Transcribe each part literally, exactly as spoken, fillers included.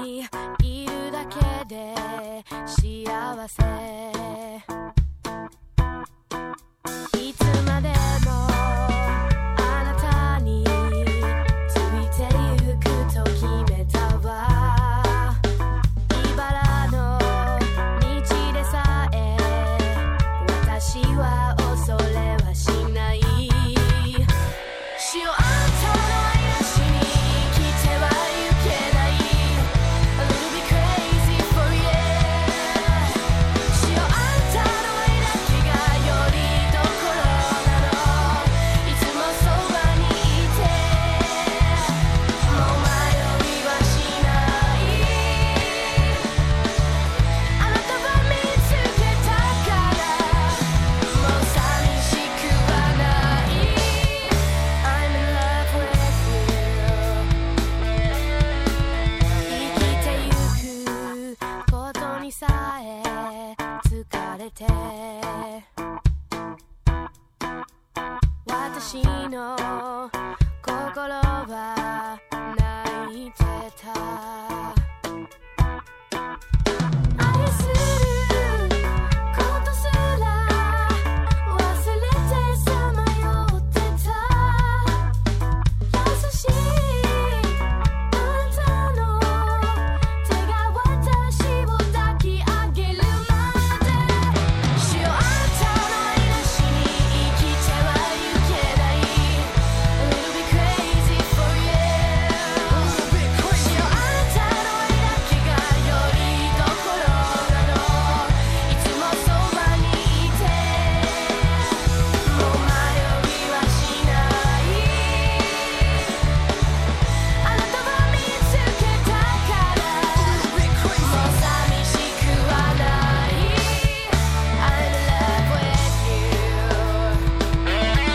にいるだけで幸せ。いつまでもあなたについてゆくと決めたわ。茨の道でさえ私は恐れはしない。しようあんたの嵐に生きてはいけない。 A little bit crazy for you。 しようあんたの愛だけがよりどころなの。いつもそばにいてもう迷いはしない。あなたは見つけたからもう寂しくはない。 I'm in love with you。 生きてゆくことにさえ疲れて私の心は泣いてた。愛することすら忘れてさまよってた。優しいあんたの手が私を抱き上げるまで。しようあんたの愛なしに生きてはいけない。 A little bit crazy for you。 しようあんたの愛だけがよりどころなの。いつもそばにいてもう迷いはしない。あなたは見つけたからもう寂しくはない。 I'm in love with you。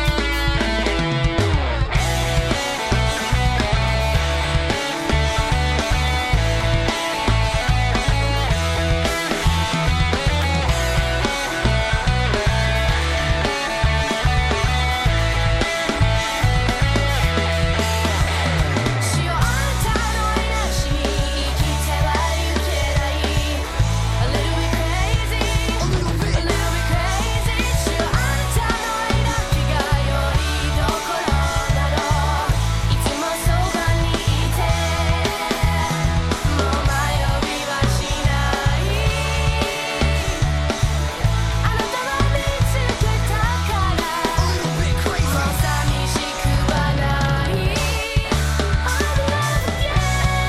しようあんたの愛なしに生きてはいけない。 A little bit crazy A little bit crazy。 しようあんたの愛だけがよりどころなの。いつもそばにいてもう迷いはしない。あなたは見つけたからもう寂しくはない。 I'm in love with you。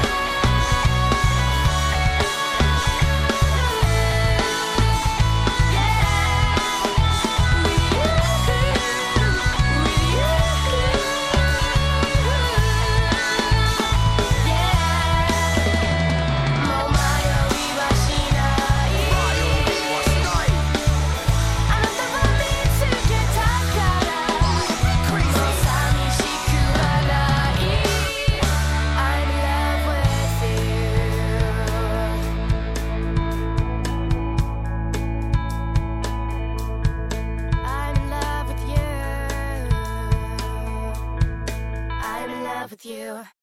もう迷いはしない。あなたは見つけたからもう寂しくはない。 I'm in love with you。I'm in love with you。I'm in love with you。